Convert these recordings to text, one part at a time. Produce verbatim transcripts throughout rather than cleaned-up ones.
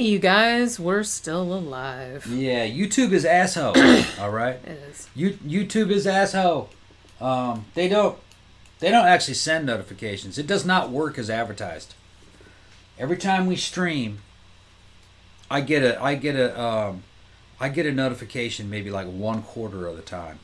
you guys, we're still alive. Yeah, YouTube is asshole. All right. It is. You YouTube is asshole. Um, they don't. They don't actually send notifications. It does not work as advertised. Every time we stream, I get a. I get a. Um, I get a notification maybe like one quarter of the time.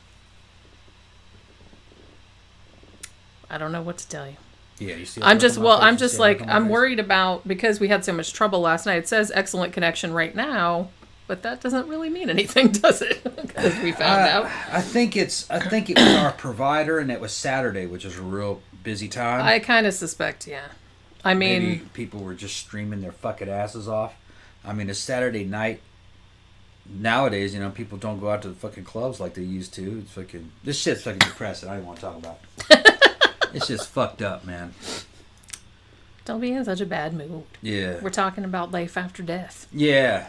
I don't know what to tell you. Yeah, you see. I'm just well. I'm just like I'm worried about because we had so much trouble last night. It says excellent connection right now, but that doesn't really mean anything, does it? Because we found I, out. I think it's. I think it was our provider, and it was Saturday, which is a real busy time. I kind of suspect, yeah. I mean, maybe people were just streaming their fucking asses off. I mean, it's Saturday night. Nowadays, you know, people don't go out to the fucking clubs like they used to. It's fucking. This shit's fucking depressing. I don't want to talk about it. It's just fucked up, man. Don't be in such a bad mood. Yeah. We're talking about life after death. Yeah.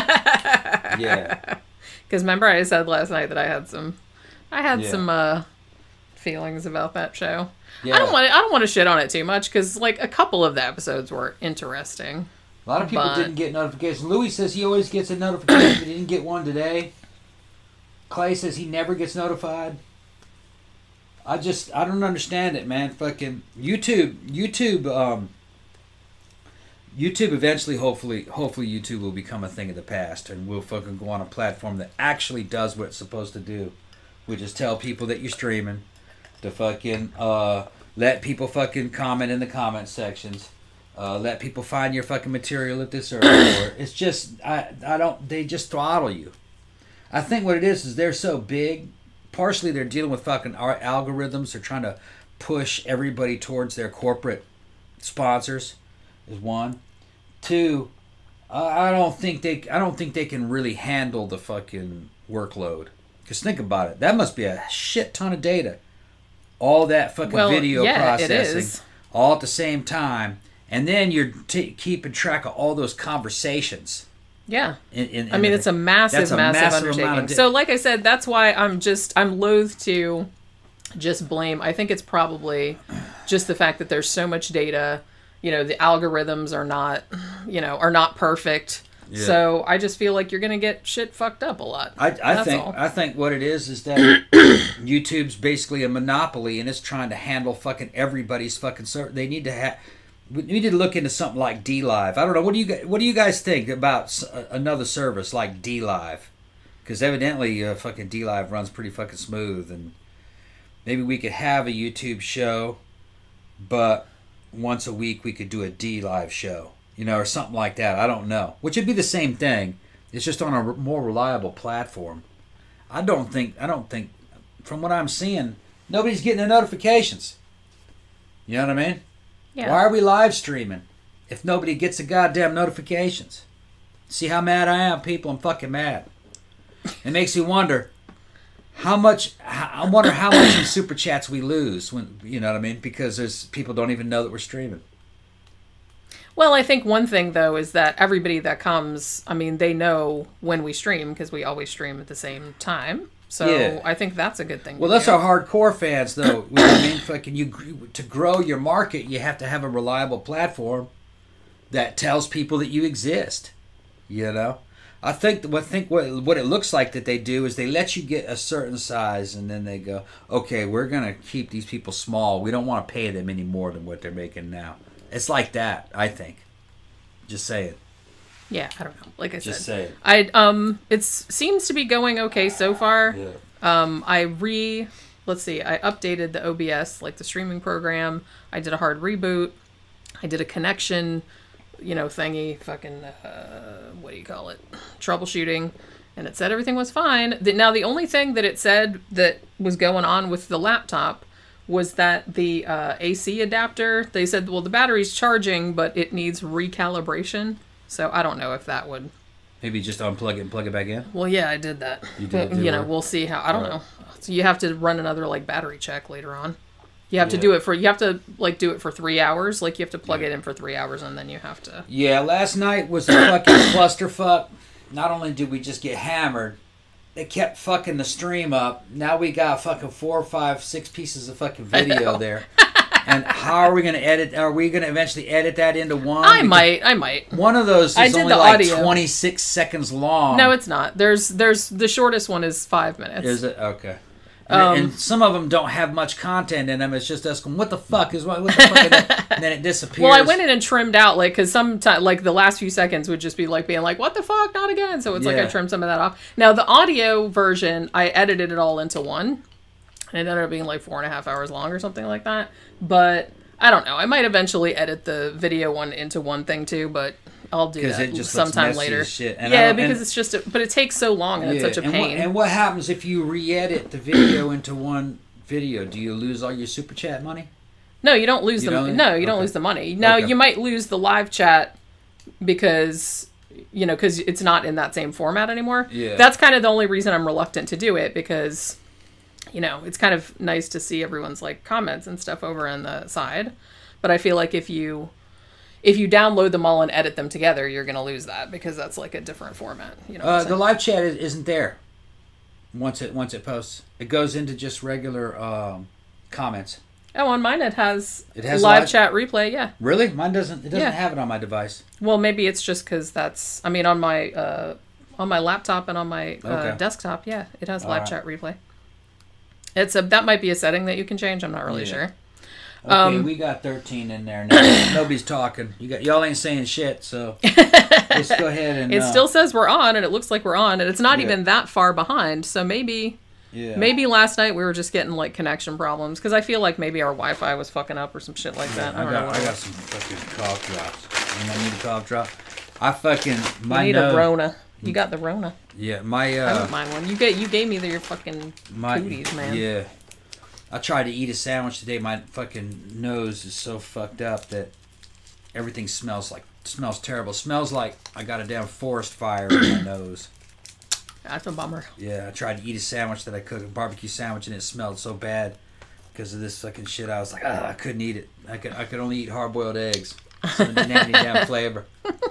Yeah. Because remember I said last night that I had some, I had yeah. some uh, feelings about that show. Yeah. I don't want to, I don't want to shit on it too much because like a couple of the episodes were interesting. A lot of people but... didn't get notifications. Louis says he always gets a notification, but he didn't get one today. Clay says he never gets notified. I just, I don't understand it, man. Fucking YouTube, YouTube, um, YouTube eventually, hopefully, hopefully YouTube will become a thing of the past and we'll fucking go on a platform that actually does what it's supposed to do. We just tell people that you're streaming to fucking, uh, let people fucking comment in the comment sections. Uh, let people find your fucking material at this or that. It's just, I, I don't, they just throttle you. I think what it is is they're so big. Partially, they're dealing with fucking our algorithms. They're trying to push everybody towards their corporate sponsors. Is one. Two, uh, I don't think they. I don't think they can really handle the fucking workload. Because think about it. That must be a shit ton of data. All that fucking well, video yeah, processing, it is. all at the same time, and then you're t- keeping track of all those conversations. Yeah. In, in, in I mean, the, it's a massive, a massive, massive undertaking. di- so, like I said, that's why I'm just, I'm loath to just blame. I think it's probably just the fact that there's so much data. You know, the algorithms are not, you know, are not perfect. Yeah. So I just feel like you're going to get shit fucked up a lot. I, I that's think all. I think what it is is that YouTube's basically a monopoly and it's trying to handle fucking everybody's fucking service. They need to have... We need to look into something like D Live. I don't know. What do you guys, what do you guys think about another service like D Live? Because evidently, uh, fucking D Live runs pretty fucking smooth, and maybe we could have a YouTube show, but once a week we could do a D Live show, you know, or something like that. I don't know. Which would be the same thing. It's just on a more reliable platform. I don't think. I don't think. From what I'm seeing, nobody's getting the notifications. You know what I mean? Yeah. Why are we live streaming if nobody gets the goddamn notifications? See how mad I am, people? I'm fucking mad. It makes you wonder how much. I wonder how much in super chats we lose when you know what I mean, because there's people don't even know that we're streaming. Well, I think one thing though is that everybody that comes, I mean, they know when we stream because we always stream at the same time. So yeah. I think that's a good thing. Well, to that's do. our hardcore fans, though. You know what I mean? Fucking you to grow your market, you have to have a reliable platform that tells people that you exist. You know, I think what think what what it looks like that they do is they let you get a certain size, and then they go, okay, we're gonna keep these people small. We don't want to pay them any more than what they're making now. It's like that, I think. Just say it. Yeah, I don't know. Like I Just said, say it. I um, it seems to be going okay so far. Yeah. Um, I re, let's see, I updated the O B S, like the streaming program. I did a hard reboot. I did a connection, you know, thingy, fucking, uh, what do you call it? Troubleshooting, and it said everything was fine. The, now the only thing that it said that was going on with the laptop was that the uh, A C adapter. They said, well, the battery's charging, but it needs recalibration. So I don't know if that would... Maybe just unplug it and plug it back in? Well, yeah, I did that. You did but, do You know, work? we'll see how... I don't Right. know. So you have to run another, like, battery check later on. You have Yeah. to do it for... You have to, like, do it for three hours. Like, you have to plug Yeah. it in for three hours, and then you have to... Yeah, last night was a fucking clusterfuck. Not only did we just get hammered, they kept fucking the stream up. Now we got fucking four, five, six pieces of fucking video there. And how are we going to edit? Are we going to eventually edit that into one? I Because might. I might. One of those I is did only the like audio. twenty-six seconds long. No, it's not. There's there's the shortest one is five minutes. Is it? Okay. And, Um, and some of them don't have much content in them. It's just us going, what the fuck is what, what the fuck is that? And then it disappears. Well, I went in and trimmed out, like, because sometimes, like, the last few seconds would just be, like, being like, what the fuck, not again. So it's like Yeah. I trimmed some of that off. Now, the audio version, I edited it all into one. And it ended up being, like, four and a half hours long or something like that. But, I don't know. I might eventually edit the video one into one thing, too, but I'll do that it just looks sometime messy later. as shit. And I Yeah, don't- because and- it's just, a, but it takes so long and it's Yeah, such a and pain. What, and what happens if you re-edit the video into one video? Do you lose all your super chat money? No, you don't lose You the don't? no, you don't Okay. lose the money. Now Okay. you might lose the live chat because you know because it's not in that same format anymore. Yeah. That's kind of the only reason I'm reluctant to do it because you know it's kind of nice to see everyone's like comments and stuff over on the side, but I feel like if you if you download them all and edit them together, you're gonna lose that because that's like a different format. You know. What I'm Uh, the saying? live chat is, isn't there. Once it once it posts, it goes into just regular um, comments. Oh, on mine it has, It has live, live- chat replay. Yeah. Really? Mine doesn't. It doesn't Yeah. have it on my device. Well, maybe it's just because that's. I mean, on my uh, on my laptop and on my uh, Okay. desktop, yeah, it has All live right. chat replay. It's a that might be a setting that you can change. I'm not really Yeah. sure. Okay, Um, we got thirteen in there now. Nobody's talking. You got y'all ain't saying shit, so just go ahead and. It uh, still says we're on, and it looks like we're on, and it's not Yeah. even that far behind. So maybe Yeah. maybe last night we were just getting like connection problems because I feel like maybe our Wi-Fi was fucking up or some shit like that. I I don't know. got What I it got was. some fucking cough drops. You know, I need a cough drop. I fucking You my need nose. a Rona. You got the Rona. Yeah, my I uh, don't mind one. You get you gave me the, your fucking my cooties, man. yeah. I tried to eat a sandwich today. My fucking nose is so fucked up that everything smells like smells terrible. Smells like I got a damn forest fire in my nose. That's a bummer. Yeah, I tried to eat a sandwich that I cooked, a barbecue sandwich, and it smelled so bad because of this fucking shit. I was like, ah, I couldn't eat it. I could, I could only eat hard-boiled eggs. So it didn't have any damn flavor.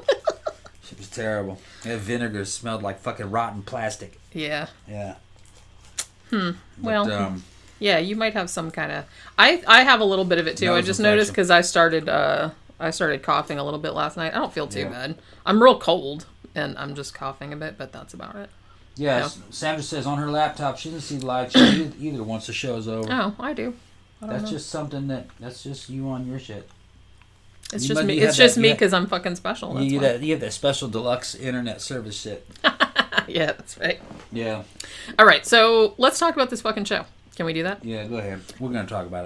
It was terrible. That vinegar smelled like fucking rotten plastic. Yeah. Yeah. Hmm. But, Well. um, Yeah, you might have some kind of. I I have a little bit of it too. I Nose just infection. noticed because I started uh I started coughing a little bit last night. I don't feel too Yeah. bad. I'm real cold and I'm just coughing a bit, but that's about it. yeah, No. Sandra says on her laptop she doesn't see the live chat either, either once the show's over. Oh, I do. I don't That's know. just something that that's just you on your shit. it's you just must- me. you It's have just that- me you- because I'm fucking special. That's You, you, why. that, you have that special deluxe internet service shit. Yeah, that's right. Yeah, All right, so let's talk about this fucking show. Can we do that? yeah. Go ahead. We're gonna talk about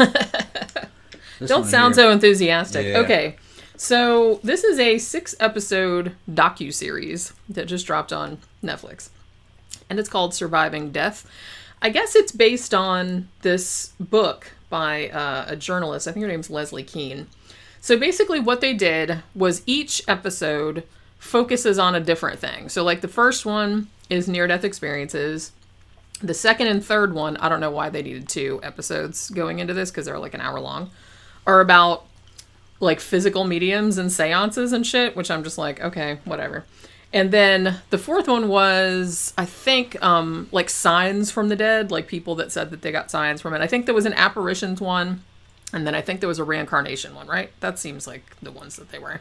it. This Don't one sound here. so enthusiastic. Yeah. Okay. So this is a six episode docu-series that just dropped on Netflix. And it's called Surviving Death. I guess it's based on this book by uh, a journalist. I think her name's Leslie Kean. So basically what they did was each episode focuses on a different thing. So like the first one is near-death experiences. The second and third one, I don't know why they needed two episodes going into this because they're like an hour long, are about like physical mediums and seances and shit, which I'm just like, okay, whatever. And then the fourth one was, I think, um, like signs from the dead, like people that said that they got signs from it. I think there was an apparitions one, and then I think there was a reincarnation one, right? That seems like the ones that they were.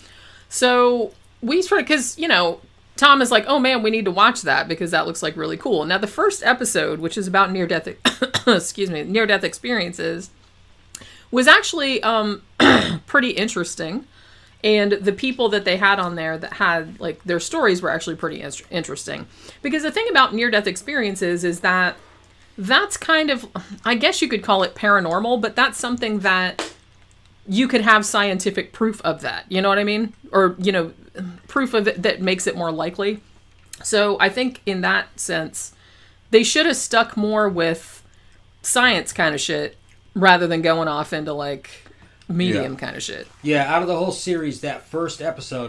So we sort of, because, you know, Tom is like, oh man, we need to watch that because that looks like really cool. Now the first episode, which is about near-death, excuse me, near-death experiences, was actually um, pretty interesting. And the people that they had on there that had, like, their stories were actually pretty in- interesting. Because the thing about near-death experiences is that that's kind of, I guess you could call it paranormal, but that's something that you could have scientific proof of that. You know what I mean? Or, you know, proof of it that makes it more likely. So I think in that sense, they should have stuck more with science kind of shit rather than going off into, like, medium Yeah. kind of shit. Yeah, out of the whole series, that first episode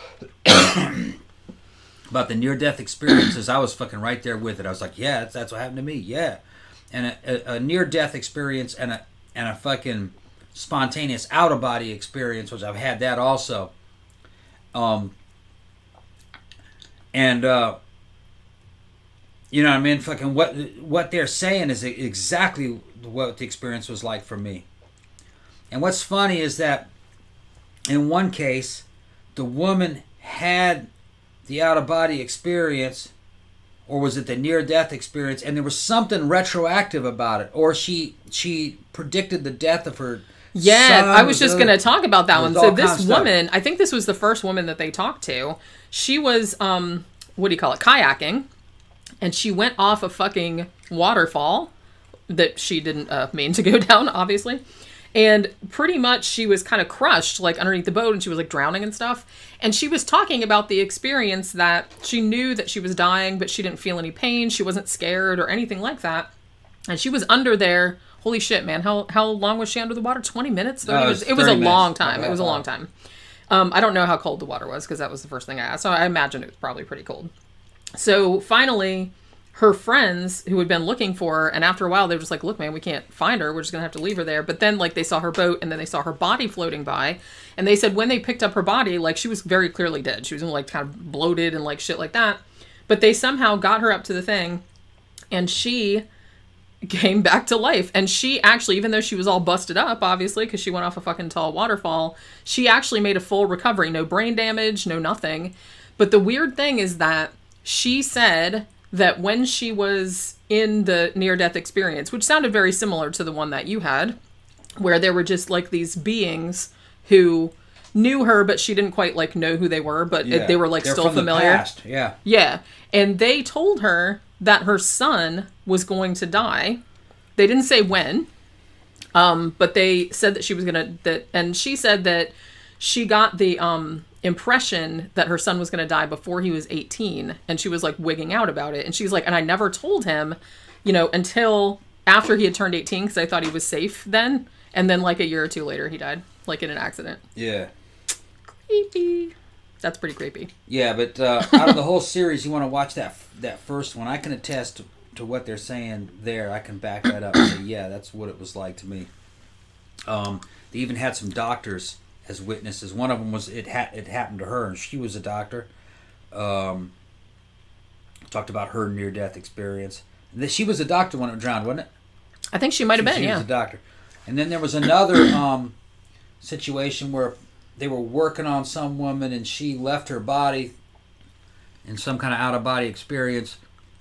about the near-death experiences, I was fucking right there with it. I was like, yeah, that's, that's what happened to me. Yeah, and a, a, a near-death experience and a and a fucking spontaneous out-of-body experience, which I've had that also. Um, and uh, you know what I mean? Fucking what what they're saying is exactly what the experience was like for me. And what's funny is that in one case, the woman had the out-of-body experience, or was it the near-death experience, and there was something retroactive about it, or she she predicted the death of her Yeah, son. I was just going to talk about that one. So this stuff. woman, I think this was the first woman that they talked to. She was, um, what do you call it, kayaking, and she went off a fucking waterfall that she didn't uh, mean to go down, obviously. And pretty much she was kind of crushed, like, underneath the boat, and she was, like, drowning and stuff. And she was talking about the experience that she knew that she was dying, but she didn't feel any pain. She wasn't scared or anything like that. And she was under there. Holy shit, man. How how long was she under the water? twenty minutes? No, it was it was a thirty long minutes. time. It was a long time. Um, I don't know how cold the water was, because that was the first thing I asked. So I imagine it was probably pretty cold. So finally, her friends who had been looking for her, and after a while they were just like, look, man, we can't find her. We're just going to have to leave her there. But then, like, they saw her boat, and then they saw her body floating by. And they said when they picked up her body, like, she was very clearly dead. She was, like, kind of bloated and, like, shit like that. But they somehow got her up to the thing, and she came back to life. And she actually, even though she was all busted up, obviously, because she went off a fucking tall waterfall, she actually made a full recovery. No brain damage, no nothing. But the weird thing is that she said that when she was in the near-death experience, which sounded very similar to the one that you had, where there were just, like, these beings who knew her, but she didn't quite, like, know who they were, but Yeah. it, they were, like, They're still from the familiar. past. Yeah. Yeah. And they told her that her son was going to die. They didn't say when, um, but they said that she was going to, that, and she said that she got the um, impression that her son was going to die before he was eighteen, and she was, like, wigging out about it. And she's like, and I never told him, you know, until after he had turned eighteen, because I thought he was safe then. And then, like, a year or two later, he died, like, in an accident. Yeah. Creepy. That's pretty creepy. Yeah, but uh, out of the whole series, you want to watch that that first one. I can attest to, to what they're saying there. I can back that up and say, yeah, that's what it was like to me. Um, they even had some doctors as witnesses. One of them was, it, ha- it happened to her, and she was a doctor. Um, talked about her near-death experience. And she was a doctor when it drowned, wasn't it? I think she might have She, been, she yeah. was a doctor. And then there was another um, situation where they were working on some woman, and she left her body in some kind of out-of-body experience,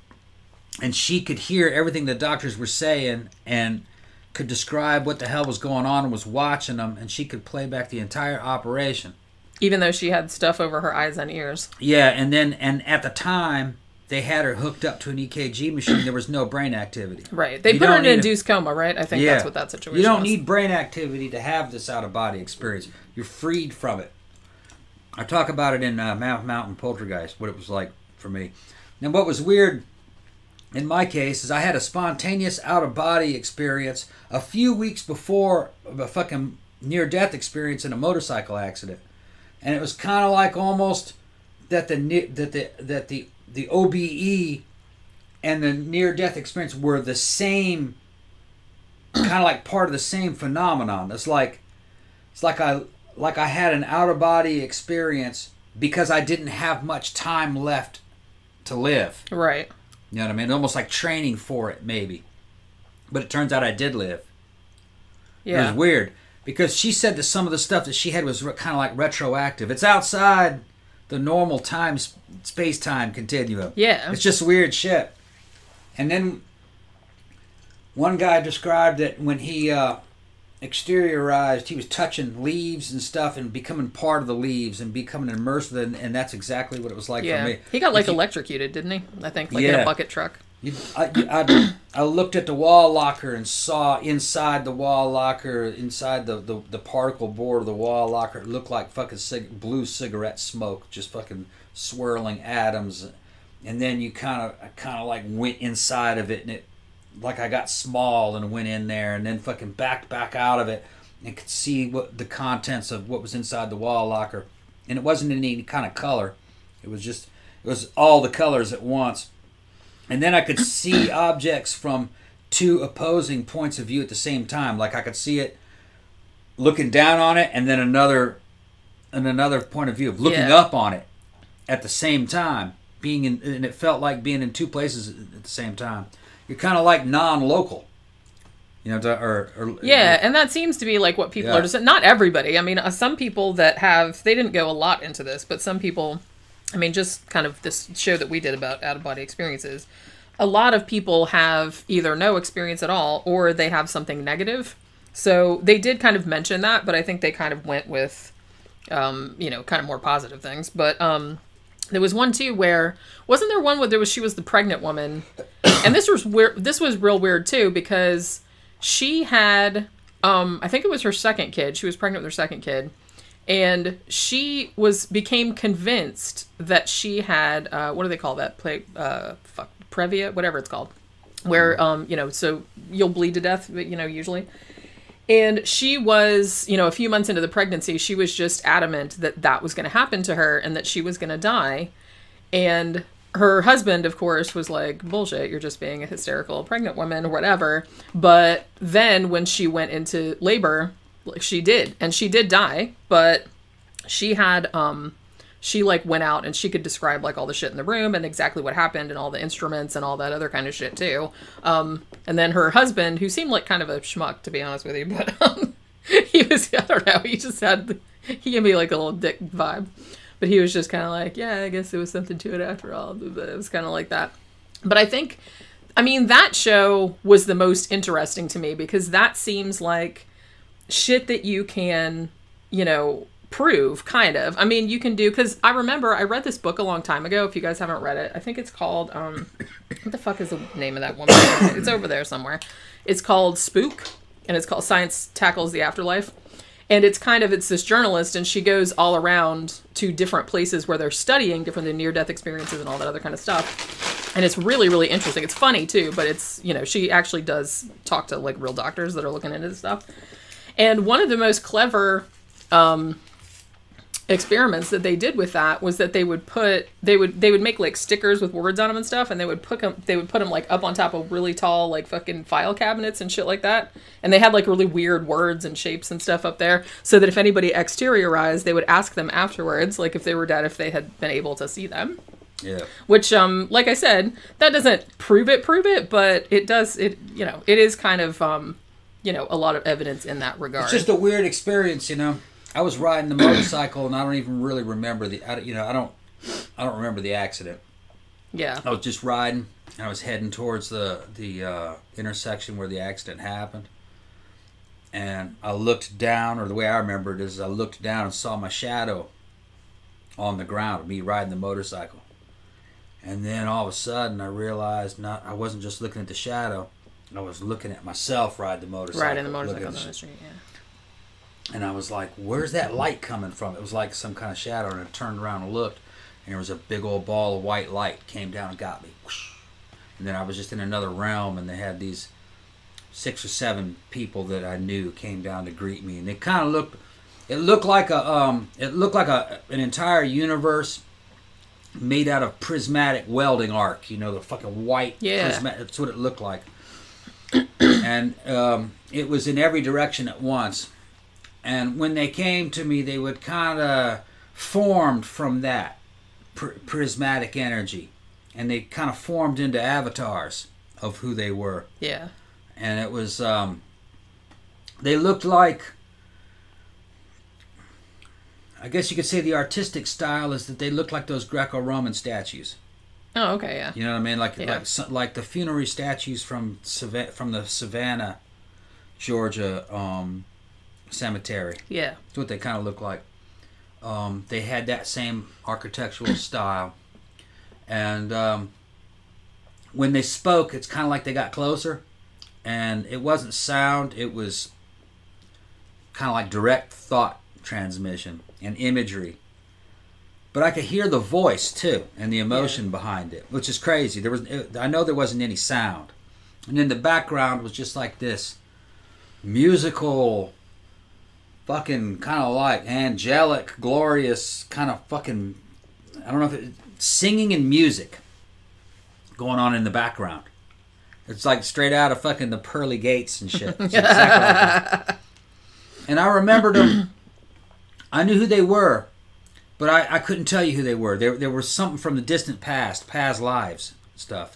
and she could hear everything the doctors were saying and could describe what the hell was going on and was watching them, and she could play back the entire operation. Even though she had stuff over her eyes and ears. Yeah, and then and at the time, they had her hooked up to an E K G machine. There was no brain activity. Right. They You put her don't in an need a- induced coma, right? I think Yeah. that's what that situation You don't was. need brain activity to have this out-of-body experience. You're freed from it. I talk about it in uh, Mount Mountain Poltergeist, what it was like for me. Now, what was weird in my case is I had a spontaneous out-of-body experience a few weeks before a fucking near-death experience in a motorcycle accident. And it was kind of like almost that the ne- that the that the the O B E and the near-death experience were the same, kind of like part of the same phenomenon. It's like it's like I like I had an out-of-body experience because I didn't have much time left to live. Right. You know what I mean? Almost like training for it, maybe. But it turns out I did live. Yeah. It was weird because she said that some of the stuff that she had was re- kind of like retroactive. It's outside the normal time space time continuum. Yeah. It's just weird shit. And then one guy described that when he uh, exteriorized, he was touching leaves and stuff and becoming part of the leaves and becoming immersed in, and that's exactly what it was like yeah. for me. He got, like, If you- electrocuted, didn't he? I think, like, in Yeah. a bucket truck. You, I, I, I looked at the wall locker and saw inside the wall locker, inside the, the, the particle board of the wall locker, it looked like fucking cig- blue cigarette smoke, just fucking swirling atoms. And then you kind of kind of like went inside of it, and it like I got small and went in there, and then fucking backed back out of it and could see what the contents of what was inside the wall locker. And it wasn't in any kind of color. It was just it was all the colors at once. And then I could see objects from two opposing points of view at the same time. Like I could see it looking down on it, and then another, and another point of view of looking Yeah. up on it at the same time. Being in, and it felt like being in two places at the same time. You're kind of like non-local. You know, to, or, or yeah, and that seems to be like what people yeah. are just not everybody. I mean, uh, some people that have they didn't go a lot into this, but some people, I mean, just kind of this show that we did about out of body experiences. A lot of people have either no experience at all or they have something negative. So they did kind of mention that, but I think they kind of went with, um, you know, kind of more positive things. But um, there was one too where wasn't there one where there was she was the pregnant woman, and this was weird. This was real weird too because she had, um, I think it was her second kid. She was pregnant with her second kid, and she was became convinced that she had uh, what do they call that? Play uh, fuck Previa, whatever it's called, where um, you know, so you'll bleed to death, you know, usually. And she was, you know, a few months into the pregnancy, she was just adamant that that was going to happen to her and that she was going to die. And her husband, of course, was like, bullshit, you're just being a hysterical pregnant woman or whatever. But then when she went into labor, she did. And she did die. But she had, um, she like went out and she could describe like all the shit in the room and exactly what happened and all the instruments and all that other kind of shit too. Um, and then her husband, who seemed like kind of a schmuck, to be honest with you, but um, he was, I don't know, he just had, he gave me like a little dick vibe. But he was just kind of like, yeah, I guess there was something to it after all. But it was kind of like that. But I think, I mean, that show was the most interesting to me because that seems like shit that you can, you know, prove, kind of. I mean, you can do, because I remember I read this book a long time ago. If you guys haven't read it, I think it's called, um, what the fuck is the name of that woman? It's over there somewhere. It's called Spook, and it's called Science Tackles the Afterlife. And it's kind of, it's this journalist, and she goes all around to different places where they're studying different near-death experiences and all that other kind of stuff. And it's really, really interesting. It's funny, too, but it's, you know, she actually does talk to, like, real doctors that are looking into this stuff. And one of the most clever um, experiments that they did with that was that they would put, they would, they would make, like, stickers with words on them and stuff, and they would put them, they would put them, like, up on top of really tall, like, fucking file cabinets and shit like that. And they had, like, really weird words and shapes and stuff up there, so that if anybody exteriorized, they would ask them afterwards, like, if they were dead, if they had been able to see them. Yeah. Which, um, like I said, that doesn't prove it, prove it, but it does, it, you know, it is kind of, um, you know, a lot of evidence in that regard. It's just a weird experience, you know. I was riding the motorcycle, and I don't even really remember the, I, you know, I don't, I don't remember the accident. Yeah. I was just riding, and I was heading towards the the uh, intersection where the accident happened, and I looked down, or the way I remember it is, I looked down and saw my shadow on the ground of me riding the motorcycle, and then all of a sudden I realized not, I wasn't just looking at the shadow, I was looking at myself ride the motorcycle. Riding the motorcycle on the street, yeah. And I was like, where's that light coming from? It was like some kind of shadow, and I turned around and looked, and there was a big old ball of white light came down and got me. And then I was just in another realm, and they had these six or seven people that I knew came down to greet me, and they kind of looked, it looked like a, um, it looked like a an entire universe made out of prismatic welding arc. You know, the fucking white. Yeah. Prismatic, that's what it looked like. And um, it was in every direction at once. And when they came to me, they would kind of formed from that pr- prismatic energy. And they kind of formed into avatars of who they were. Yeah. And it was, um, they looked like, I guess you could say the artistic style is that they looked like those Greco-Roman statues. Oh, okay, yeah. You know what I mean? Like yeah. like like the funerary statues from Sav- from the Savannah, Georgia um, cemetery. Yeah. That's what they kind of look like. Um, they had that same architectural style. And um, when they spoke, it's kind of like they got closer. And it wasn't sound. It was kind of like direct thought transmission and imagery. But I could hear the voice, too, and the emotion yeah. behind it, which is crazy. There was, I know there wasn't any sound. And in the background was just like this musical, fucking kind of like angelic, glorious, kind of fucking, I don't know if it, singing and music going on in the background. It's like straight out of fucking the pearly gates and shit. It's exactly like that. And I remembered them. I knew who they were. But I, I couldn't tell you who they were. There there was something from the distant past, past lives stuff.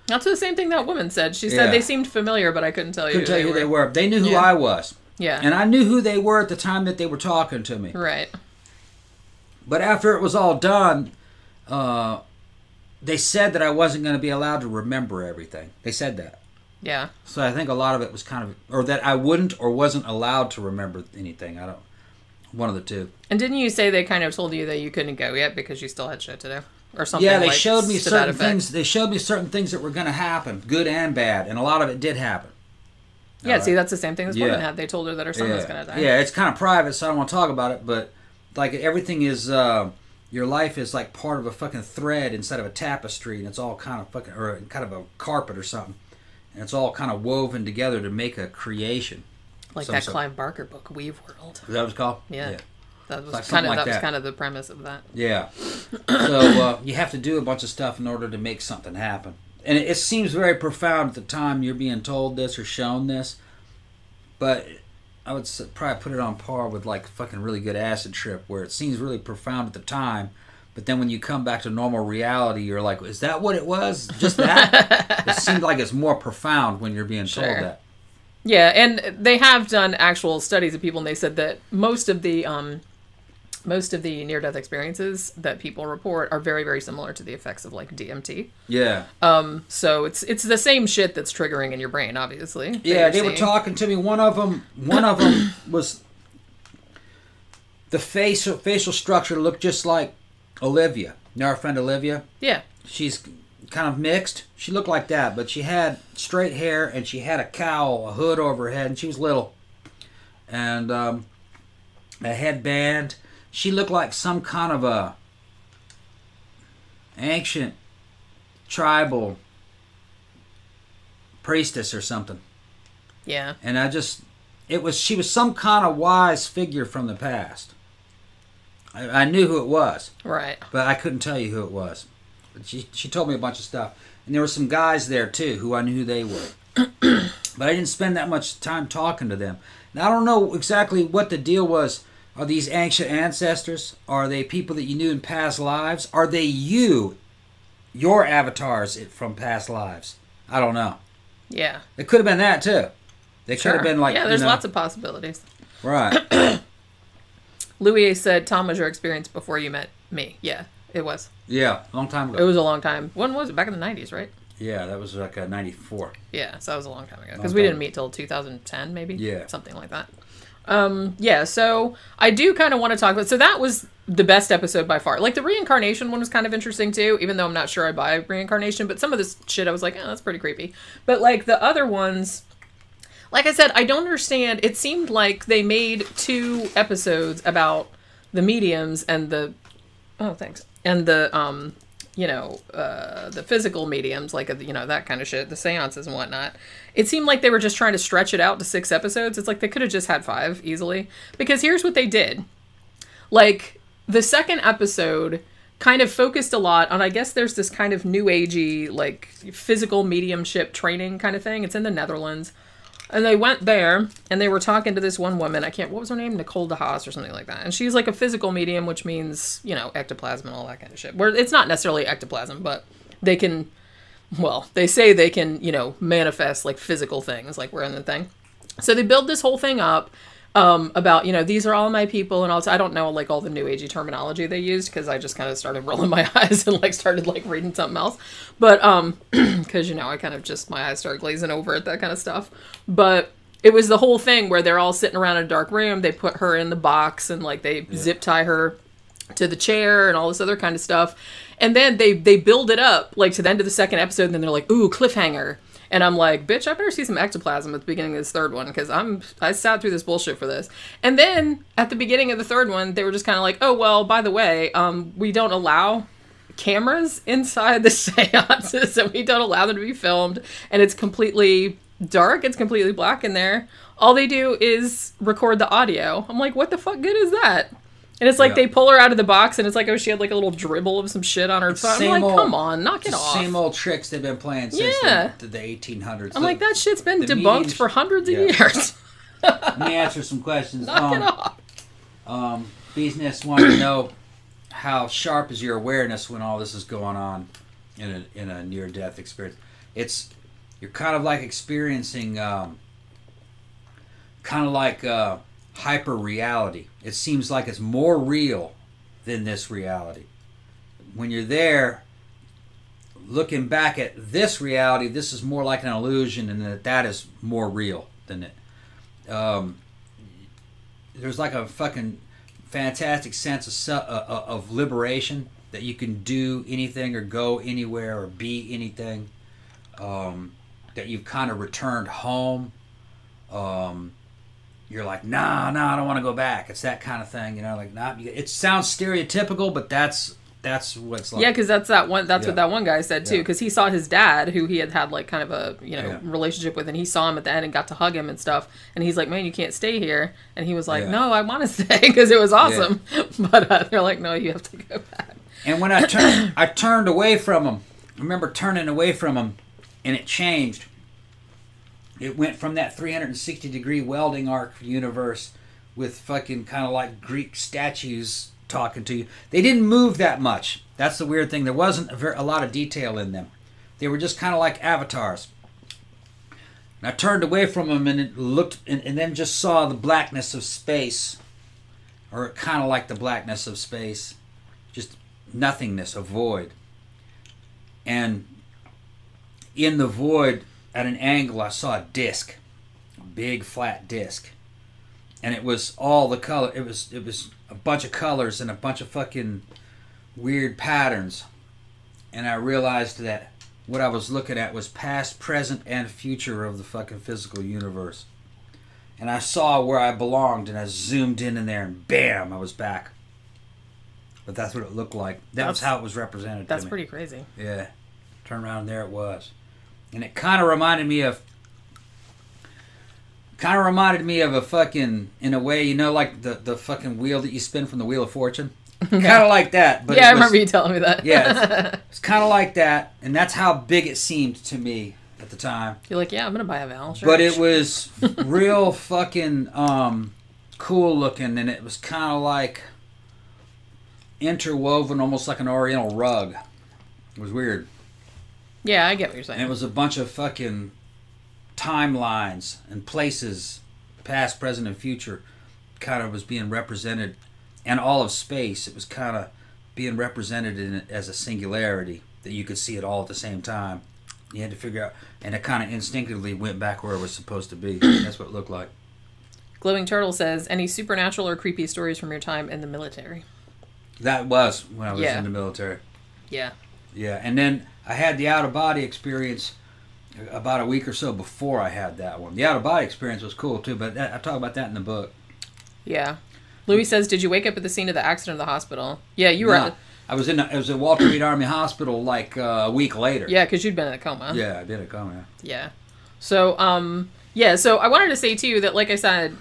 That's the same thing that woman said. She said Yeah. they seemed familiar, but I couldn't tell you Couldn't who tell they you who were. they were. They knew who Yeah. I was. Yeah. And I knew who they were at the time that they were talking to me. Right. But after it was all done, uh, they said that I wasn't going to be allowed to remember everything. They said that. Yeah. So I think a lot of it was kind of, or that I wouldn't or wasn't allowed to remember anything. I don't, one of the two. And didn't you say they kind of told you that you couldn't go yet because you still had shit to do? Or something Yeah, they like showed me to that certain effect? things. They showed me certain things that were going to happen, good and bad, and a lot of it did happen. Yeah, Uh, see, that's the same thing this yeah. woman had. They told her that her son yeah. was going to die. Yeah, it's kind of private, so I don't want to talk about it. But like everything is, uh, your life is like part of a fucking thread instead of a tapestry, and it's all kind of fucking, or kind of a carpet or something, and it's all kind of woven together to make a creation. Like Some that sort- Clive Barker book, Weave World. Is that what it's called? Yeah. Yeah. That was Like kind something of like that was that. kind of the premise of that. Yeah. So uh, you have to do a bunch of stuff in order to make something happen. And it, it seems very profound at the time you're being told this or shown this. But I would s- probably put it on par with like fucking really good acid trip where it seems really profound at the time. But then when you come back to normal reality, you're like, is that what it was? Just that? It seemed like it's more profound when you're being Sure. told that. Yeah, and they have done actual studies of people, and they said that most of the um, most of the near-death experiences that people report are very, very similar to the effects of like D M T. Yeah. Um, so it's it's the same shit that's triggering in your brain, obviously. that Yeah, you're they were seeing. talking to me. One of them, one of them was the face facial structure looked just like Olivia. You know our friend Olivia? Yeah, She's kind of mixed. She looked like that, but she had straight hair and she had a cowl, a hood over her head, and she was little. And um, a headband. She looked like some kind of a ancient tribal priestess or something. yeah, And I just, it was, she was some kind of wise figure from the past. I, I knew who it was, right. but I couldn't tell you who it was. But she, she told me a bunch of stuff. And there were some guys there too who I knew who they were. But I didn't spend that much time talking to them. Now I don't know exactly what the deal was. Are these ancient ancestors? Are they people that you knew in past lives? Are they you, your avatars from past lives? I don't know. Yeah, It could have been that too. They sure. could have been like, yeah. There's you know, lots of possibilities. right. Louis said, "Tom, was your experience before you met me?" Yeah, it was. Yeah, long time It ago. was a long time. When was it? Back in the nineties, right? Yeah, that was like a ninety-four. Yeah, so that was a long time ago. Long Because we time. didn't meet till two thousand ten, maybe? Yeah. Something like that. Um, yeah, so I do kind of want to talk about... So that was the best episode by far. Like, the reincarnation one was kind of interesting, too, even though I'm not sure I buy reincarnation. But some of this shit, I was like, oh, that's pretty creepy. But, like, the other ones... Like I said, I don't understand. It seemed like they made two episodes about the mediums and the... Oh, thanks. And the... um. you know, uh, the physical mediums, like, you know, that kind of shit, the seances and whatnot. It seemed like they were just trying to stretch it out to six episodes. It's like they could have just had five easily. Because here's what they did. Like, the second episode kind of focused a lot on, I guess there's this kind of new agey, like, physical mediumship training kind of thing. It's in the Netherlands. And they went there, and they were talking to this one woman. I can't, what was her name? Nicole de Haas or something like that. And she's like a physical medium, which means, you know, ectoplasm and all that kind of shit. Where it's not necessarily ectoplasm, but they can, well, they say they can, you know, manifest like physical things, like we're in the thing. So they build this whole thing up um, about, you know, these are all my people and all. I don't know, like, all the new agey terminology they used because I just kind of started rolling my eyes and, like, started, like, reading something else. But, um, because, you know, I kind of just, my eyes started glazing over at that kind of stuff. But it was the whole thing where they're all sitting around in a dark room. They put her in the box and, like, they Yeah. zip tie her to the chair and all this other kind of stuff. And then they, they build it up, like, to the end of the second episode, and then they're like, ooh, cliffhanger. And I'm like, bitch, I better see some ectoplasm at the beginning of this third one, because I'm I sat through this bullshit for this. And then at the beginning of the third one, they were just kind of like, oh, well, by the way, um, we don't allow cameras inside the seances, and we don't allow them to be filmed, and it's completely dark, it's completely black in there. All they do is record the audio. I'm like, what the fuck good is that? And it's like Yeah. they pull her out of the box, and it's like, oh, she had like a little dribble of some shit on her It's phone. same I'm like, old- come on, knock it The off. same old tricks they've been playing since Yeah. the, the eighteen hundreds. I'm The- like, that shit's been the debunked mediums- for hundreds of yeah. years. Let me answer some questions. Knock it Um, off. um, Business wanted to know how sharp is your awareness when all this is going on in a in a near death experience. it's you're kind of like experiencing um, kind of like uh, hyper reality. It seems like it's more real than this reality. When you're there, looking back at this reality, this is more like an illusion, and that that is more real than it. Um, there's like a fucking fantastic sense of se- uh, of liberation, that you can do anything or go anywhere or be anything. Um, that you've kind of returned home. Um, you're like, nah, nah, I don't want to go back. It's that kind of thing, you know. Like, nah. It sounds stereotypical, but that's that's what it's like. Yeah, because that's that one. That's Yeah. what that one guy said too. Yeah. Because he saw his dad, who he had had like kind of a you know Yeah. relationship with, and he saw him at the end and got to hug him and stuff. And he's like, "Man, you can't stay here." And he was like, Yeah. "No, I want to stay because it was awesome." But uh, they're like, "No, you have to go back." And when I turned, I turned away from him. I remember turning away from him, and it changed. It went from that three hundred sixty degree welding arc universe with fucking kind of like Greek statues talking to you. They didn't move that much. That's the weird thing. There wasn't a, very, a lot of detail in them. They were just kind of like avatars. And I turned away from them and it looked, and, and then just saw the blackness of space, or kind of like the blackness of space, just nothingness, a void. And in the void, at an angle, I saw a disc, a big flat disc, and it was all the color. It was it was a bunch of colors and a bunch of fucking weird patterns. And I realized that what I was looking at was past, present, and future of the fucking physical universe. And I saw where I belonged, and I zoomed in in there, and bam, I was back. But that's what it looked like. That was That's- how it was represented. That's to me. pretty crazy. Yeah. Turn around, and there it was. And it kind of reminded me of, kind of reminded me of a fucking, in a way, you know, like the, the fucking wheel that you spin from the Wheel of Fortune? Kind of like that. But yeah, it I was- remember you telling me that. Yeah, it's, it's kind of like that. And that's how big it seemed to me at the time. You're like, yeah, I'm gonna buy a Val. Sure. But it was real fucking um, cool looking, and it was kind of like interwoven, almost like an oriental rug. It was weird. Yeah, I get what you're saying. And it was a bunch of fucking timelines and places, past, present, and future, kind of was being represented. And all of space, it was kind of being represented in it as a singularity, that you could see it all at the same time. You had to figure out, and it kind of instinctively went back where it was supposed to be. That's what it looked like. Glowing Turtle says, any supernatural or creepy stories from your time in the military? That was when I was Yeah. in the military. Yeah. Yeah, and then I had the out-of-body experience about a week or so before I had that one. The out-of-body experience was cool, too, but that, I talk about that in the book. Yeah. Louis says, did you wake up at the scene of the accident of the hospital? Yeah, you were. No, At, I was in. A, it was at Walter Reed Army Hospital like uh, a week later. yeah, because you'd been in a coma. Yeah, I did a coma. Yeah. So, um, yeah, so I wanted to say, too, that, like I said,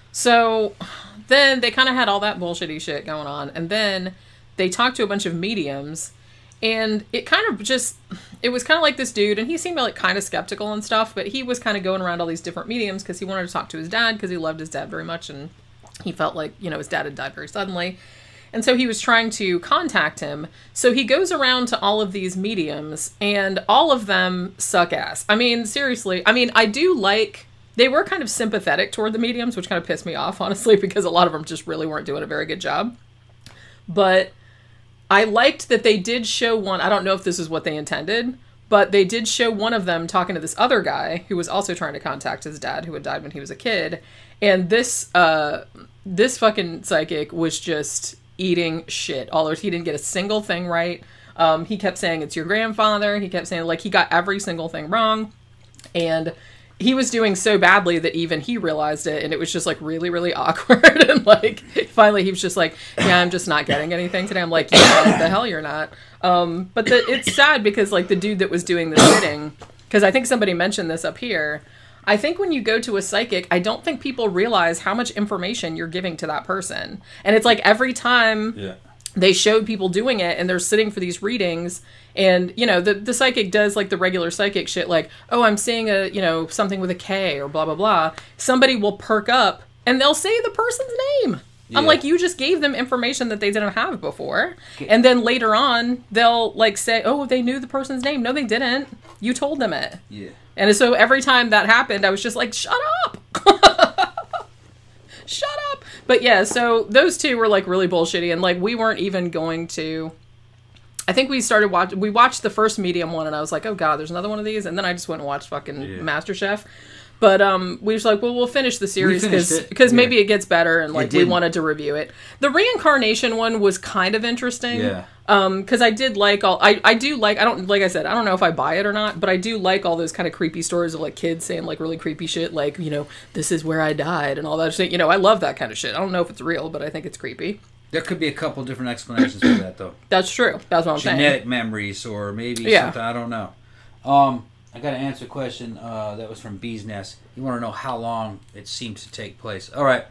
so then they kind of had all that bullshitty shit going on, and then they talked to a bunch of mediums, and it kind of just, it was kind of like this dude, and he seemed like kind of skeptical and stuff, but he was kind of going around all these different mediums because he wanted to talk to his dad because he loved his dad very much, and he felt like, you know, his dad had died very suddenly. And so he was trying to contact him. So he goes around to all of these mediums, and all of them suck ass. I mean, seriously. I mean, I do like... They were kind of sympathetic toward the mediums, which kind of pissed me off, honestly, because a lot of them just really weren't doing a very good job. But I liked that they did show one... I don't know if this is what they intended, but they did show one of them talking to this other guy who was also trying to contact his dad, who had died when he was a kid. And this, uh, this fucking psychic was just eating shit. All he didn't get a single thing right. Um, he kept saying, it's your grandfather. He kept saying, like, he got every single thing wrong. And he was doing so badly that even he realized it. And it was just, like, really, really awkward. And, like, finally he was just like, yeah, I'm just not getting anything today. I'm like, yeah, what the hell you're not. Um, but the, it's sad because, like, the dude that was doing the sitting, because I think somebody mentioned this up here, I think when you go to a psychic, I don't think people realize how much information you're giving to that person. And it's like every time Yeah. they showed people doing it and they're sitting for these readings, and, you know, the, the psychic does like the regular psychic shit, like, oh, I'm seeing a, you know, something with a K or blah, blah, blah. Somebody will perk up and they'll say the person's name. I'm Yeah. like, you just gave them information that they didn't have before. And then later on, they'll like say, oh, they knew the person's name. No, they didn't. You told them it. Yeah. And so every time that happened, I was just like, shut up. Shut up. But yeah, so those two were like really bullshitty. And like, we weren't even going to, I think we started watching, we watched the first Medium one and I was like, oh God, there's another one of these. And then I just went and watched fucking Yeah. MasterChef. But um, we was like, well, we'll finish the series finished because it, because yeah. maybe it gets better and like we didn't. wanted to review it. The reincarnation one was kind of interesting. Yeah. Um, because I did like all I I do like I don't like I said I don't know if I buy it or not, but I do like all those kind of creepy stories of like kids saying like really creepy shit like, you know, this is where I died and all that shit. You know, I love that kind of shit. I don't know if it's real, but I think it's creepy. There could be a couple different explanations for that, though. That's true. That's what I'm Genetic saying. memories, or maybe Yeah. something. I don't know. Um, I got to answer a question uh, that was from Bee's Nest. You want to know how long it seemed to take place. All right.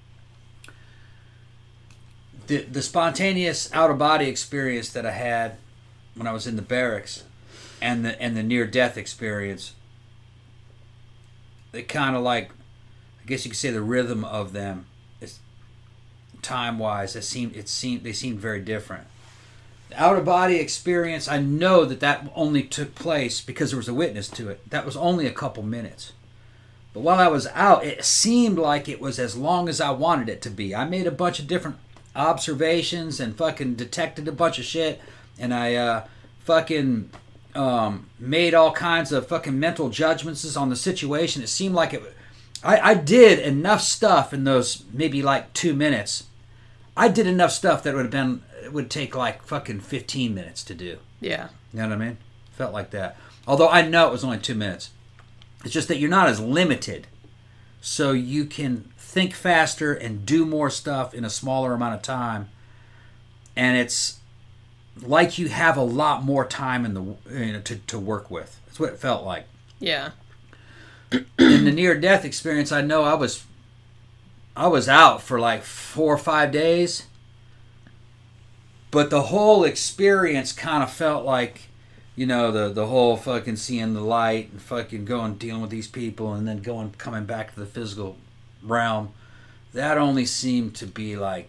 The the spontaneous out of body experience that I had when I was in the barracks, and the and the near death experience. They kind of like, I guess you could say the rhythm of them is time wise. It seemed it seemed they seemed very different. Out of body experience, I know that that only took place because there was a witness to it. That was only a couple minutes. But while I was out, it seemed like it was as long as I wanted it to be. I made a bunch of different observations and fucking detected a bunch of shit. And I uh, fucking um, made all kinds of fucking mental judgments on the situation. It seemed like it... I, I did enough stuff in those maybe like two minutes. I did enough stuff that would have been... It would take like fucking fifteen minutes to do. Yeah. You know what I mean? Felt like that. Although I know it was only two minutes. It's just that you're not as limited. So you can think faster and do more stuff in a smaller amount of time. And it's like you have a lot more time in the you know, to, to work with. That's what it felt like. Yeah. In the near-death experience, I know I was I was out for like four or five days. But the whole experience kind of felt like, you know, the the whole fucking seeing the light and fucking going dealing with these people and then going coming back to the physical realm. That only seemed to be like,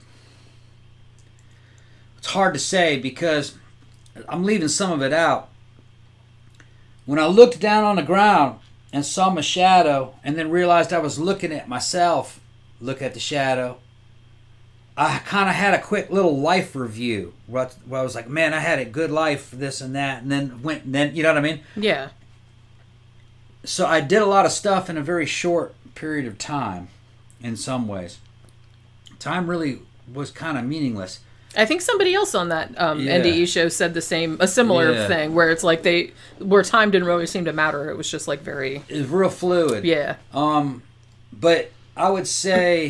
it's hard to say because I'm leaving some of it out. When I looked down on the ground and saw my shadow and then realized I was looking at myself, look at the shadow, I kind of had a quick little life review where I was like, man, I had a good life, this and that, and then went, and then, you know what I mean? Yeah. So I did a lot of stuff in a very short period of time, in some ways. Time really was kind of meaningless. I think somebody else on that um, Yeah. N D E show said the same, a similar Yeah. thing, where it's like they, where time didn't really seem to matter. It was just like very, It was real fluid. yeah. Um, but I would say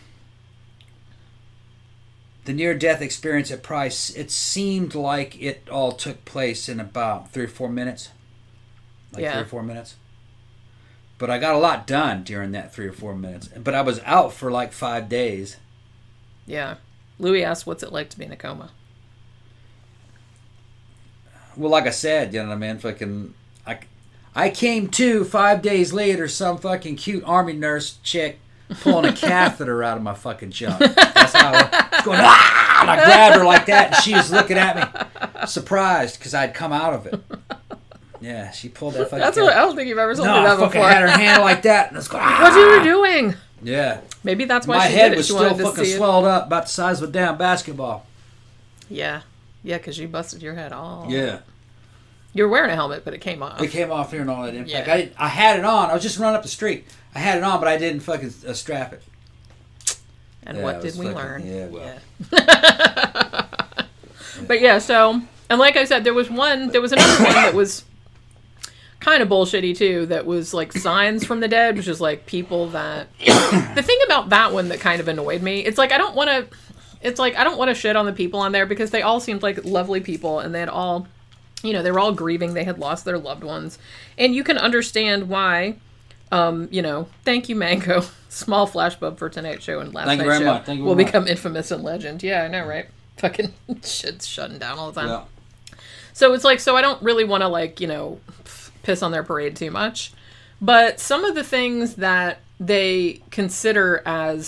the near-death experience at Price, it seemed like it all took place in about three or four minutes. Like Yeah. three or four minutes. But I got a lot done during that three or four minutes. But I was out for like five days. Yeah. Louis asked, what's it like to be in a coma? Well, like I said, you know what I mean? Fucking, I, I came to five days later, some fucking cute army nurse chick pulling a catheter out of my fucking junk. That's how I was going, ah! And I grabbed her like that, and she was looking at me, surprised, because I'd come out of it. Yeah, she pulled that fucking That's catheter. what, I don't think you've ever told No, me I that fucking before. had her hand like that, and I was going, ah! What you were doing? Yeah. Maybe that's why My she head did it. was She still wanted to fucking see it. swelled up, about the size of a damn basketball. Yeah. Yeah, because you busted your head all. Yeah. You were wearing a helmet, but it came off. It came off here and all that impact. Yeah. I didn't, I had it on. I was just running up the street. I had it on, but I didn't fucking uh, strap it. And Yeah, what it did was we fucking- learn? yeah, well. Yeah. But yeah, so, and like I said, there was one, there was another one that was kind of bullshitty too, that was like Signs from the Dead, which is like people that, the thing about that one that kind of annoyed me, it's like I don't want to, it's like I don't want to shit on the people on there because they all seemed like lovely people and they had all, you know, they were all grieving, they had lost their loved ones. And you can understand why, um, you know, thank you, Mango. Small flashbulb for tonight's show and last Thank you night's very show much. Thank you will very much. become infamous and legend. Yeah, I know, right? Fucking shit's shutting down all the time. Yeah. So it's like, so I don't really want to like, you know, piss on their parade too much. But some of the things that they consider as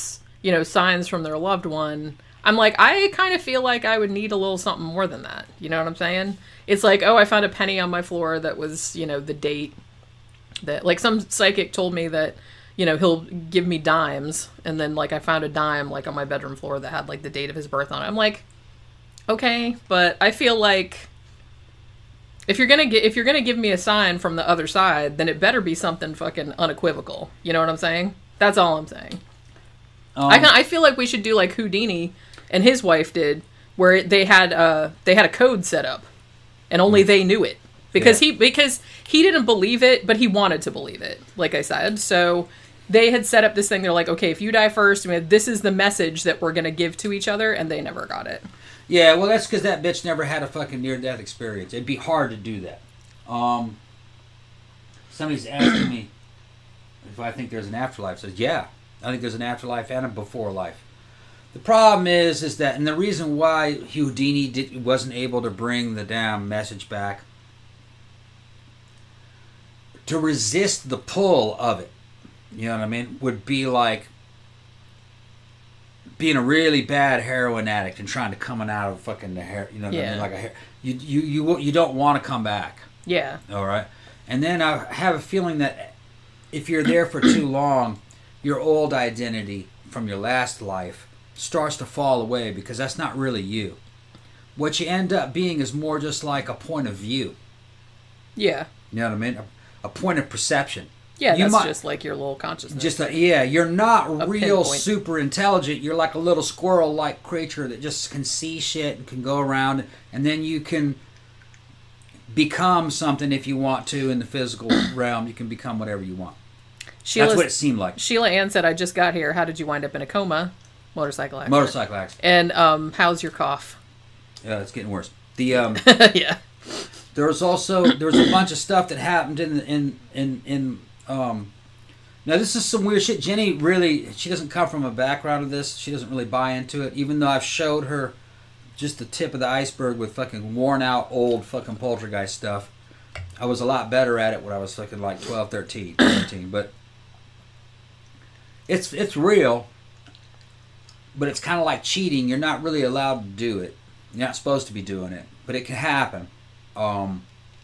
you know, signs from their loved one, I'm like, I kind of feel like I would need a little something more than that. You know what I'm saying? It's like, oh, I found a penny on my floor that was, you know, the date that, like, some psychic told me that, you know, he'll give me dimes, and then, like, I found a dime, like, on my bedroom floor that had, like, the date of his birth on it. I'm like, okay, but I feel like if you're gonna get, if you're gonna give me a sign from the other side, then it better be something fucking unequivocal. You know what I'm saying? That's all I'm saying. Um, I can, I feel like we should do like Houdini and his wife did, where they had uh they had a code set up, and only they knew it because yeah. he because he didn't believe it, but he wanted to believe it. Like I said, so they had set up this thing. They're like, okay, if you die first, I mean, this is the message that we're gonna give to each other, and they never got it. Yeah, well, that's because that bitch never had a fucking near-death experience. It'd be hard to do that. Um, somebody's asking me if I think there's an afterlife. I says, yeah, I think there's an afterlife and a before life. The problem is, is that, and the reason why Houdini did, wasn't able to bring the damn message back, to resist the pull of it, you know what I mean, would be like being a really bad heroin addict and trying to coming out of fucking the hair, you know what yeah. I mean, like a hair, you you you you don't want to come back. Yeah. All right. And then I have a feeling that if you're there for too long, your old identity from your last life starts to fall away because that's not really you. What you end up being is more just like a point of view. Yeah. You know what I mean? A, a point of perception. Yeah, you that's might, just like your little consciousness. Just a, yeah, you're not a real pinpoint. super intelligent. You're like a little squirrel-like creature that just can see shit and can go around, and then you can become something if you want to in the physical realm. You can become whatever you want. Sheila's, that's what it seemed like. Sheila Ann said, I just got here. How did you wind up in a coma? Motorcycle accident. Motorcycle accident. And um, how's your cough? Yeah, it's getting worse. The um, yeah. There was also there was a bunch of stuff that happened in in in in um. Now this is some weird shit. Jenny really she doesn't come from a background of this. She doesn't really buy into it, even though I've showed her just the tip of the iceberg with fucking worn out old fucking poltergeist stuff. I was a lot better at it when I was fucking like twelve, thirteen, fourteen, but it's it's real. But it's kind of like cheating. You're not really allowed to do it. You're not supposed to be doing it, but it can happen. Um,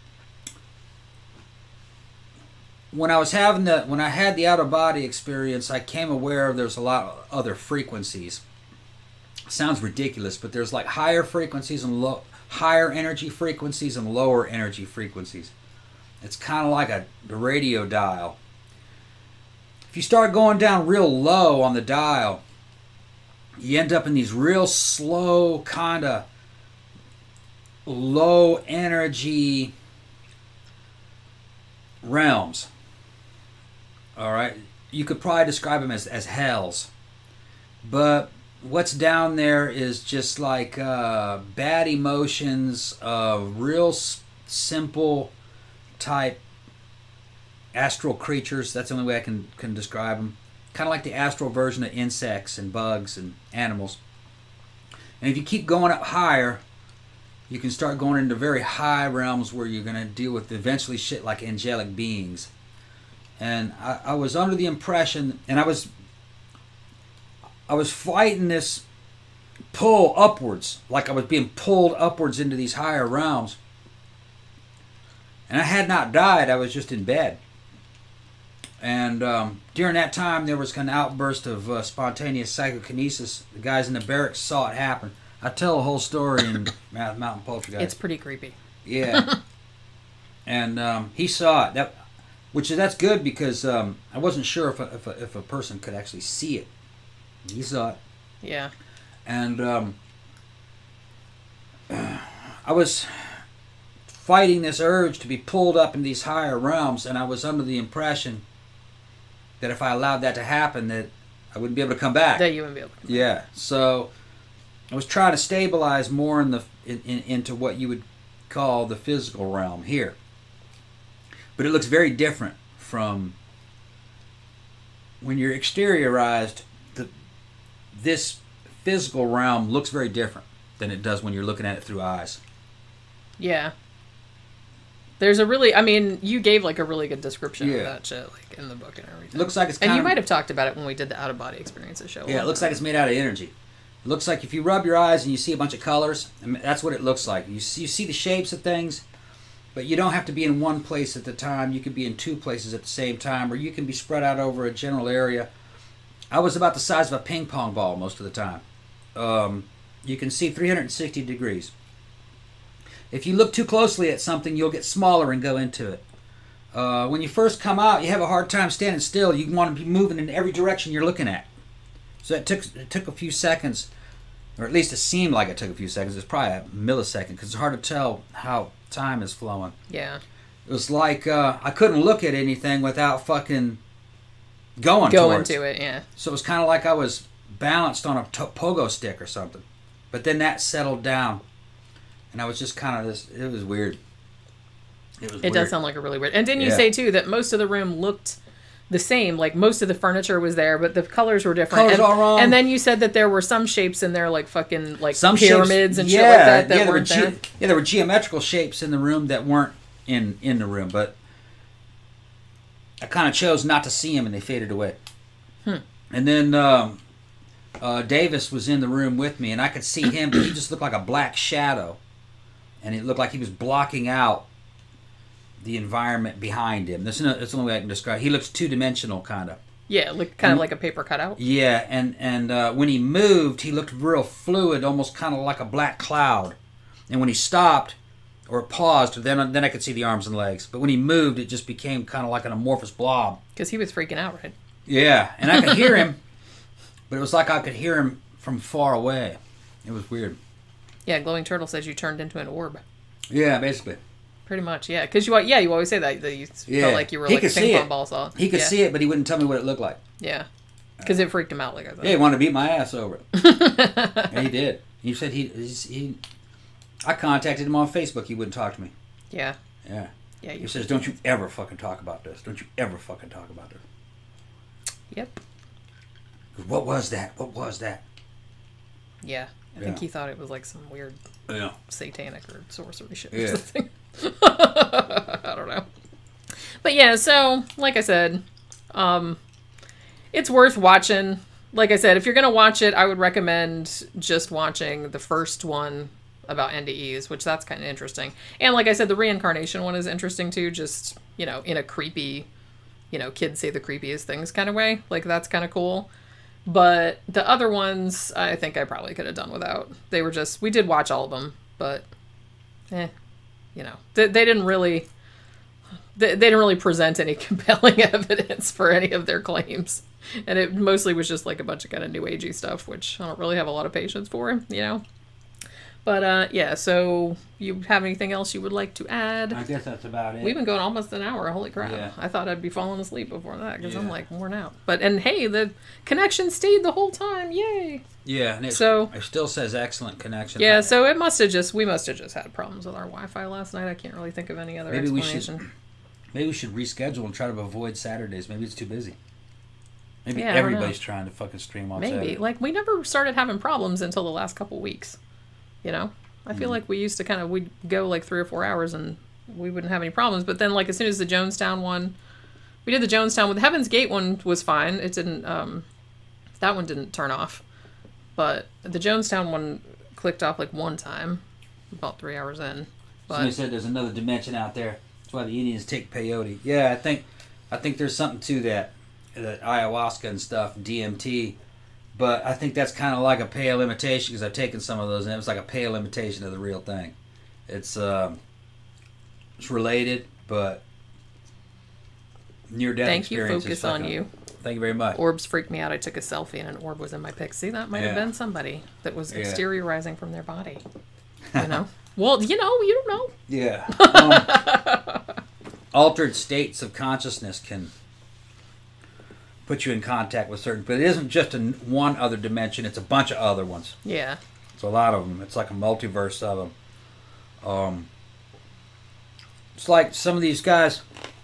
when I was having the when I had the out of body experience, I came aware of there's a lot of other frequencies. Sounds ridiculous, but there's like higher frequencies and low, higher energy frequencies and lower energy frequencies. It's kind of like a the radio dial. If you start going down real low on the dial, you end up in these real slow, kind of low energy realms. All right, you could probably describe them as, as hells. But what's down there is just like uh, bad emotions, uh, real s- simple type astral creatures. That's the only way I can, can describe them. Kind of like the astral version of insects and bugs and animals. And if you keep going up higher, you can start going into very high realms where you're going to deal with eventually shit like angelic beings. And I, I was under the impression, and I was I was fighting this pull upwards, like I was being pulled upwards into these higher realms. And I had not died, I was just in bed. And um, during that time, there was kind of outburst of uh, spontaneous psychokinesis. The guys in the barracks saw it happen. I tell the whole story in Mountain Poltergeist. It's pretty creepy. Yeah. And um, he saw it, that, which is that's good because um, I wasn't sure if a, if, a, if a person could actually see it. He saw it. Yeah. And um, I was fighting this urge to be pulled up in these higher realms, and I was under the impression that if I allowed that to happen, that I wouldn't be able to come back. That you wouldn't be able to come back. Yeah. So I was trying to stabilize more in the in, in, into what you would call the physical realm here. But it looks very different from when you're exteriorized. The this physical realm looks very different than it does when you're looking at it through eyes. Yeah. There's a really, I mean, you gave like a really good description Yeah. of that shit, like in the book and everything. Looks like it's and kind you of, might have talked about it when we did the out of body experiences show. yeah, it looks like it's made out of energy. It looks like if you rub your eyes and you see a bunch of colors, I mean, that's what it looks like. You see, you see the shapes of things, but you don't have to be in one place at the time. You could be in two places at the same time, or you can be spread out over a general area. I was about the size of a ping pong ball most of the time. Um, you can see three hundred sixty degrees. If you look too closely at something, you'll get smaller and go into it. Uh, when you first come out, you have a hard time standing still. You want to be moving in every direction you're looking at. So it took it took a few seconds, or at least it seemed like it took a few seconds. It's probably a millisecond because it's hard to tell how time is flowing. Yeah. It was like uh, I couldn't look at anything without fucking going Go towards. into it, yeah. So it was kind of like I was balanced on a to- pogo stick or something. But then that settled down, and I was just kind of this. It was weird. It was. It weird. does sound like a really weird. And didn't you Yeah. say too that most of the room looked the same? Like most of the furniture was there, but the colors were different. Colors and, all wrong. and then you said that there were some shapes in there, like fucking like Some pyramids shapes, and yeah, shit like that that yeah, there weren't were there. ge- yeah, there were geometrical shapes in the room that weren't in in the room, but I kind of chose not to see them, and they faded away. Hmm. And then um, uh, Davis was in the room with me, and I could see him, but he just looked like a black shadow, and it looked like he was blocking out the environment behind him. That's, no, that's the only way I can describe it. He looks two-dimensional, kind of. Yeah, like kind of like a paper cutout. Yeah, and, and uh, when he moved, he looked real fluid, almost kind of like a black cloud. And when he stopped or paused, then then I could see the arms and legs. But when he moved, it just became kind of like an amorphous blob. Because he was freaking out, right? Yeah, and I could hear him, but it was like I could hear him from far away. It was weird. Yeah, Glowing Turtle says you turned into an orb. Yeah, basically. Pretty much, yeah. Because you, yeah, you always say that, that you Yeah. felt like you were He like a could see ping pong it. ball saw. He could yeah. see it, but he wouldn't tell me what it looked like. Yeah, because it freaked him out, like I said. Yeah, he wanted to beat my ass over it. And he did. He said he, he's- he... I contacted him on Facebook. He wouldn't talk to me. Yeah. Yeah. Yeah. You He says, don't you ever fucking talk about this. Don't you ever fucking talk about this. Yep. What was that? What was that? Yeah. I Yeah. think he thought it was like some weird Yeah. satanic or sorcery shit or Yeah. something. I don't know. But yeah, so like I said, um, it's worth watching. Like I said, if you're gonna watch it, I would recommend just watching the first one about N D Es, which that's kind of interesting. And like I said, the reincarnation one is interesting too. Just you know, in a creepy, you know, kids say the creepiest things kind of way. Like that's kind of cool. But the other ones, I think I probably could have done without. They were just, we did watch all of them, but, eh, you know, they, they didn't really, they, they didn't really present any compelling evidence for any of their claims. And it mostly was just like a bunch of kind of new agey stuff, which I don't really have a lot of patience for, you know. But, uh, yeah, so you have anything else you would like to add? I guess that's about it. We've been going almost an hour. Holy crap. Yeah. I thought I'd be falling asleep before that because I'm Yeah. like worn out. But, and hey, the connection stayed the whole time. Yay. Yeah, and it, So- it still says excellent connection. Yeah, so it must have just, we must have just had problems with our Wi-Fi last night. I can't really think of any other Maybe we explanation. should maybe we should reschedule and try to avoid Saturdays. Maybe it's too busy. Maybe Yeah, I don't everybody's know. trying to fucking stream on Maybe. Saturday. Like, we never started having problems until the last couple weeks. You know? I feel Mm. like we used to kind of, we'd go like three or four hours and we wouldn't have any problems. But then, like, as soon as the Jonestown one, we did the Jonestown one. The Heaven's Gate one was fine. It didn't, um, that one didn't turn off. But the Jonestown one clicked off like one time, about three hours in. Somebody But said there's another dimension out there. That's why the Indians take peyote. Yeah, I think I think there's something to that. That ayahuasca and stuff, D M T. But I think that's kind of like a pale imitation because I've taken some of those and it was like a pale imitation of the real thing. It's um, it's related, but near death thank you, experience. focus is on fucking- you. Thank you very much. Orbs freaked me out. I took a selfie and an orb was in my pic. See, that might have Yeah. been somebody that was Yeah. exteriorizing from their body. You know? Well, you know, you don't know. Yeah. Um, altered states of consciousness can put you in contact with certain, but it isn't just a, one other dimension. It's a bunch of other ones. Yeah. It's a lot of them. It's like a multiverse of them. Um, it's like some of these guys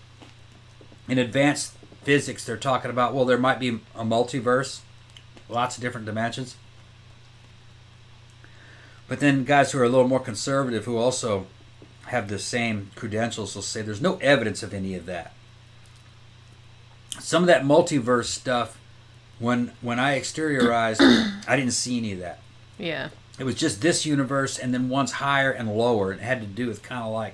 in advanced physics, they're talking about, well, there might be a multiverse, lots of different dimensions. But then guys who are a little more conservative, who also have the same credentials will say there's no evidence of any of that. Some of that multiverse stuff, when when I exteriorized, I didn't see any of that. Yeah. It was just this universe, and then one's higher and lower. It had to do with kind of like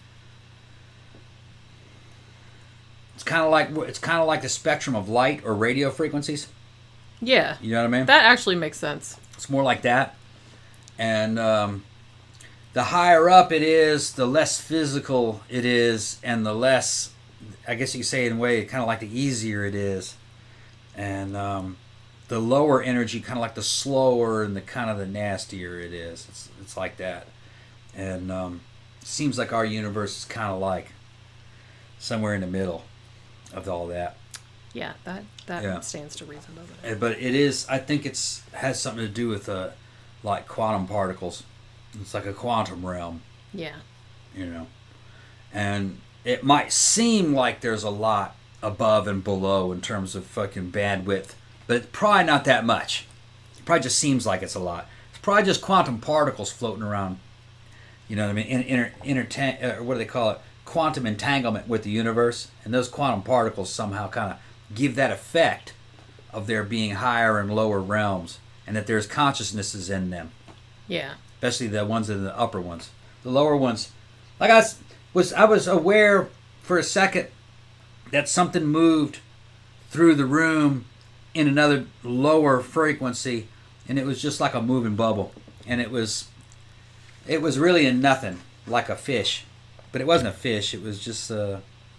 it's kind of like it's kind of like the spectrum of light or radio frequencies. Yeah. You know what I mean? That actually makes sense. It's more like that, and um, the higher up it is, the less physical it is, and the less, I guess you could say in a way, kind of like the easier it is, and um, the lower energy, kind of like the slower and the kind of the nastier it is. It's it's like that, and um, it seems like our universe is kind of like somewhere in the middle of all that. Yeah, that that Yeah. stands to reason, doesn't Uh, it? But it is, I think it's has something to do with uh, like quantum particles. It's like a quantum realm, Yeah. you know, and it might seem like there's a lot above and below in terms of fucking bandwidth, but it's probably not that much. It probably just seems like it's a lot. It's probably just quantum particles floating around. You know what I mean? In, inter, inter, uh, what do they call it? Quantum entanglement with the universe, and those quantum particles somehow kind of give that effect of there being higher and lower realms, and that there's consciousnesses in them, Yeah. especially the ones in the upper ones. The lower ones, like I was, was I was aware for a second that something moved through the room in another lower frequency, and it was just like a moving bubble, and it was it was really a nothing, like a fish, but it wasn't a fish. It was just uh,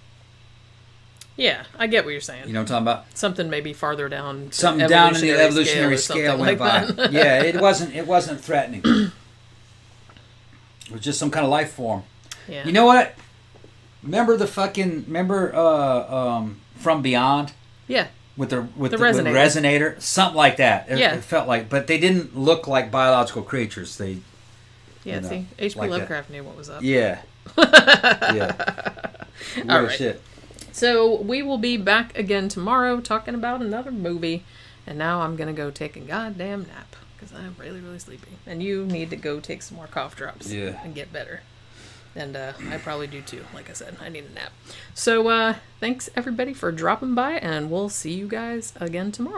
Yeah, I get what you're saying. you know what I'm talking about. Something maybe farther down. the Something down in the evolutionary evolutionary scale, or scale something went like by. that. Yeah, it wasn't. It wasn't threatening. It was just some kind of life form. Yeah. You know what? Remember the fucking remember uh, um, From Beyond Yeah. with the with The the, with resonator. resonator, something like that. It, Yeah. it felt like, but they didn't look like biological creatures. They, Yeah. you know, See, H P like that. Lovecraft knew what was up. yeah, yeah. All Real right. shit. So we will be back again tomorrow talking about another movie. And now I'm going to go take a goddamn nap because I'm really, really sleepy. And you need to go take some more cough drops Yeah. and get better. And uh, I probably do too. Like I said, I need a nap. So uh, thanks everybody for dropping by, and we'll see you guys again tomorrow.